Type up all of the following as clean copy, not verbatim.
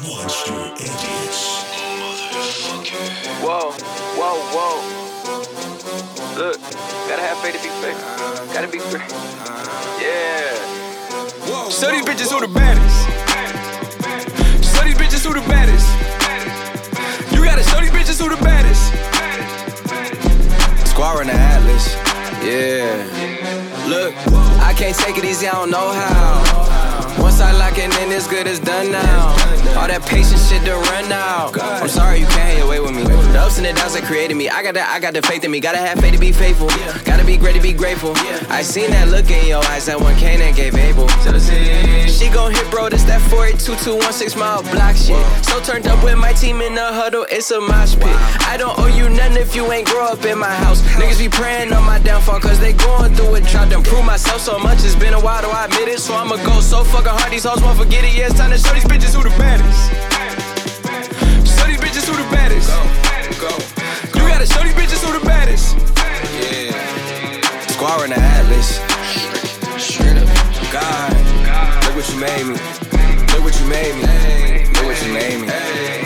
Monster Edits. Whoa, whoa, whoa. Look, gotta have faith to be fake. Gotta be free. Yeah. Show these bitches who the baddest. Show these bitches who the baddest. You gotta show these bitches who the baddest. Square in the Atlas. Yeah. Look, I can't take it easy, I don't know how. Once I lock it in, it's good, it's done now. All that patient shit done run out. I'm sorry you can't hang away with me. The ups and the downs that created me. I got the faith in me. Gotta have faith to be faithful. Gotta be great to be grateful. I seen that look in your eyes that one Canaan gave Abel. She gon' hit bro, this that 482-216 mile block shit. So turned up with my team in the huddle, it's a mosh pit. I don't owe you nothing if you ain't grow up in my house. Niggas be praying on my downfall cause they going through it. Tried to prove myself so much, it's been a while though I admit it. So I'ma go so fucking hard, these hoes won't forget it. Yeah, it's time to show these bitches who the baddest. Show these bitches who the baddest. Go. You gotta show these bitches who the baddest. Yeah. Square in the Atlas. Straight up. God, look what you made me. Look what you made me. Look what you made me.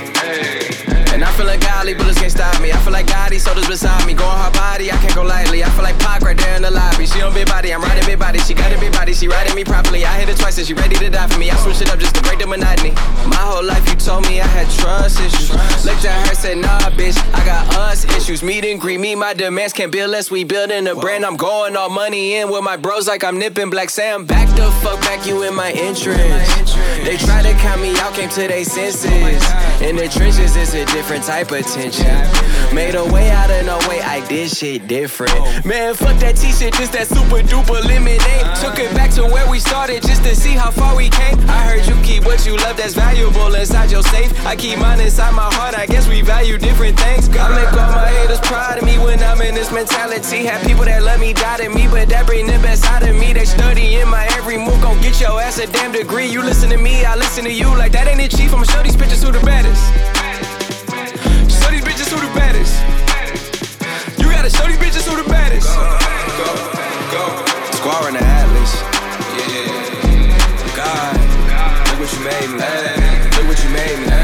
And I feel like golly, bullets can't stop me. I feel like God, these soldiers beside me. Going hard body, I can't go lightly. I feel like Pac right there in the lobby. She on big body, I'm riding big body. She got a big body, she riding me properly. I hit her twice and she ready to die for me. I switch it up just to break the monotony. My whole life you told me I had trust issues. Looked at her, said nah bitch, I got us issues. Meet and greet me, my demands can't build less. We building a brand, I'm going all money in with my bros like I'm nipping Black Sam. Back the fuck back, you in my entrance. They try to count me out, came to their senses. In the trenches, it's a different type of tension. Made a way out of no way, I did shit different. Man, fuck that t-shirt, just that super duper lemonade. Took it back to where we started just to see how far we came. I heard you keep what you love that's valuable inside your safe. I keep mine inside my heart, I guess we value different things. I make all my haters proud of me when I'm in this mentality. Have people that love me, doubting me, but that bring the best out of me. They study in my every move, gon' get your ass a damn degree. You listen to me, I listen to you, like that ain't it chief. I'ma show these bitches who the baddest. Show these bitches who the baddest. You gotta show these bitches who the baddest. Go. Square in the Atlas. Yeah. God, look what you made me. Look what you made me.